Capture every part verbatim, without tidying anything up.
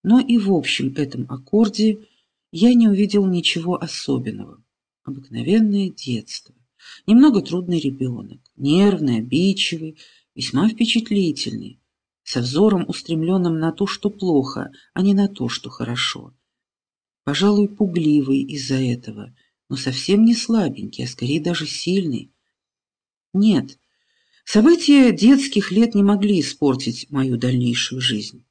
Но и в общем этом аккорде я не увидел ничего особенного. Обыкновенное детство. Немного трудный ребенок, нервный, обидчивый, весьма впечатлительный, со взором устремленным на то, что плохо, а не на то, что хорошо. Пожалуй, пугливый из-за этого, но совсем не слабенький, а скорее даже сильный. Нет, события детских лет не могли испортить мою дальнейшую жизнь.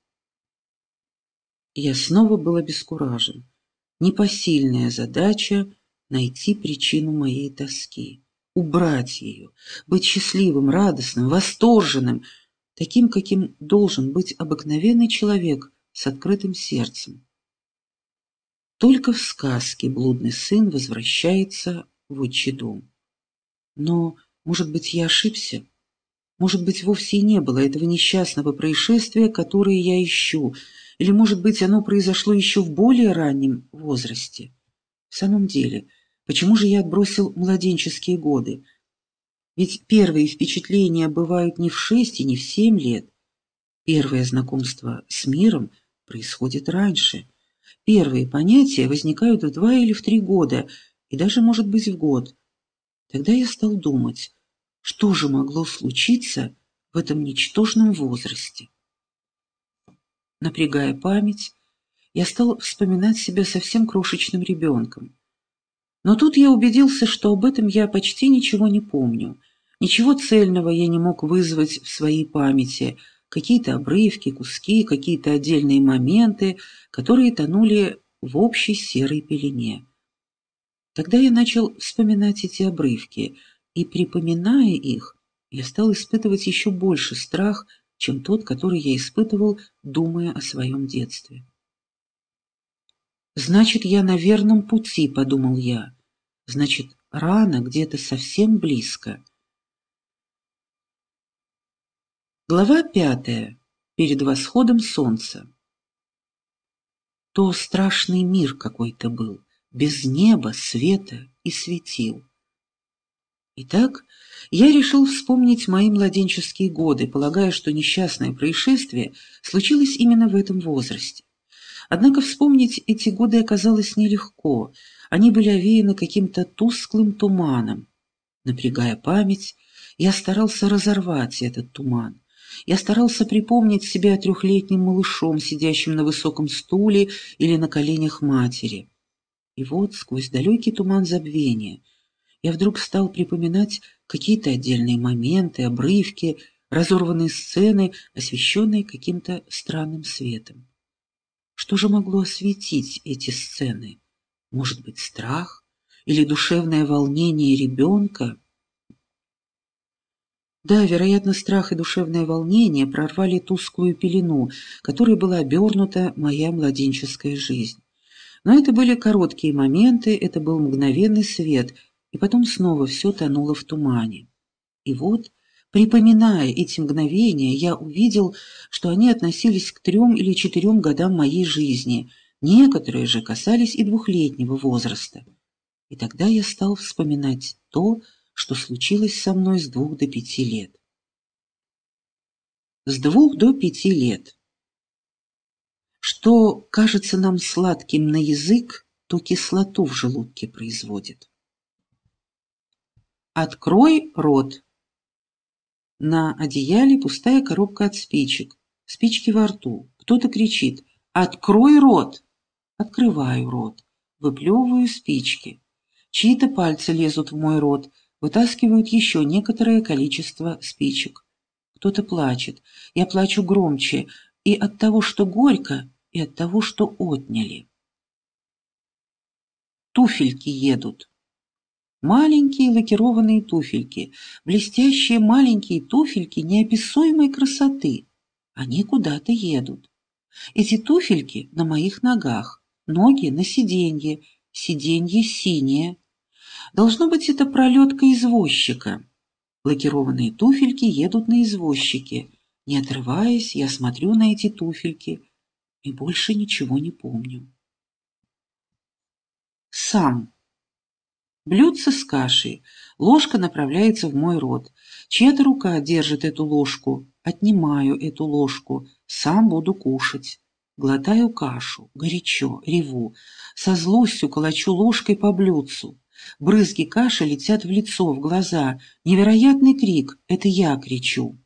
Я снова был обескуражен. Непосильная задача — найти причину моей тоски, убрать ее, быть счастливым, радостным, восторженным, таким, каким должен быть обыкновенный человек с открытым сердцем. Только в сказке блудный сын возвращается в отчий дом. Но, может быть, я ошибся? Может быть, вовсе и не было этого несчастного происшествия, которое я ищу, или, может быть, оно произошло еще в более раннем возрасте? В самом деле, почему же я отбросил младенческие годы? Ведь первые впечатления бывают не в шесть и не в семь лет. Первое знакомство с миром происходит раньше. Первые понятия возникают в два или в три года, и даже, может быть, в год. Тогда я стал думать, что же могло случиться в этом ничтожном возрасте. Напрягая память, я стал вспоминать себя совсем крошечным ребенком. Но тут я убедился, что об этом я почти ничего не помню. Ничего цельного я не мог вызвать в своей памяти, какие-то обрывки, куски, какие-то отдельные моменты, которые тонули в общей серой пелене. Тогда я начал вспоминать эти обрывки, и, припоминая их, я стал испытывать еще больше страх, чем тот, который я испытывал, думая о своем детстве. «Значит, я на верном пути», — подумал я. «Значит, рана где-то совсем близко». Глава пятая. Перед восходом солнца. То страшный мир какой-то был, без неба, света и светил. Итак, я решил вспомнить мои младенческие годы, полагая, что несчастное происшествие случилось именно в этом возрасте. Однако вспомнить эти годы оказалось нелегко, они были овеяны каким-то тусклым туманом. Напрягая память, я старался разорвать этот туман. Я старался припомнить себя трехлетним малышом, сидящим на высоком стуле или на коленях матери. И вот, сквозь далекий туман забвения, я вдруг стал припоминать какие-то отдельные моменты, обрывки, разорванные сцены, освещенные каким-то странным светом. Что же могло осветить эти сцены? Может быть, страх или душевное волнение ребенка? Да, вероятно, страх и душевное волнение прорвали тусклую пелену, которой была обернута моя младенческая жизнь. Но это были короткие моменты, это был мгновенный свет, и потом снова все тонуло в тумане. И вот, припоминая эти мгновения, я увидел, что они относились к трем или четырем годам моей жизни, некоторые же касались и двухлетнего возраста. И тогда я стал вспоминать то, что случилось со мной с двух до пяти лет. С двух до пяти лет. Что кажется нам сладким на язык, то кислоту в желудке производит. Открой рот. На одеяле пустая коробка от спичек. Спички во рту. Кто-то кричит: «Открой рот!» Открываю рот. Выплевываю спички. Чьи-то пальцы лезут в мой рот, вытаскивают еще некоторое количество спичек. Кто-то плачет. Я плачу громче и от того, что горько, и от того, что отняли. Туфельки едут. Маленькие лакированные туфельки, блестящие маленькие туфельки неописуемой красоты. Они куда-то едут. Эти туфельки на моих ногах, ноги на сиденье, сиденье синее. Должно быть, это пролетка извозчика. Лакированные туфельки едут на извозчике. Не отрываясь, я смотрю на эти туфельки и больше ничего не помню. Сам. Блюдце с кашей. Ложка направляется в мой рот. Чья-то рука держит эту ложку. Отнимаю эту ложку. Сам буду кушать. Глотаю кашу, горячо, реву, со злостью колочу ложкой по блюдцу. Брызги каши летят в лицо, в глаза. Невероятный крик — это я кричу.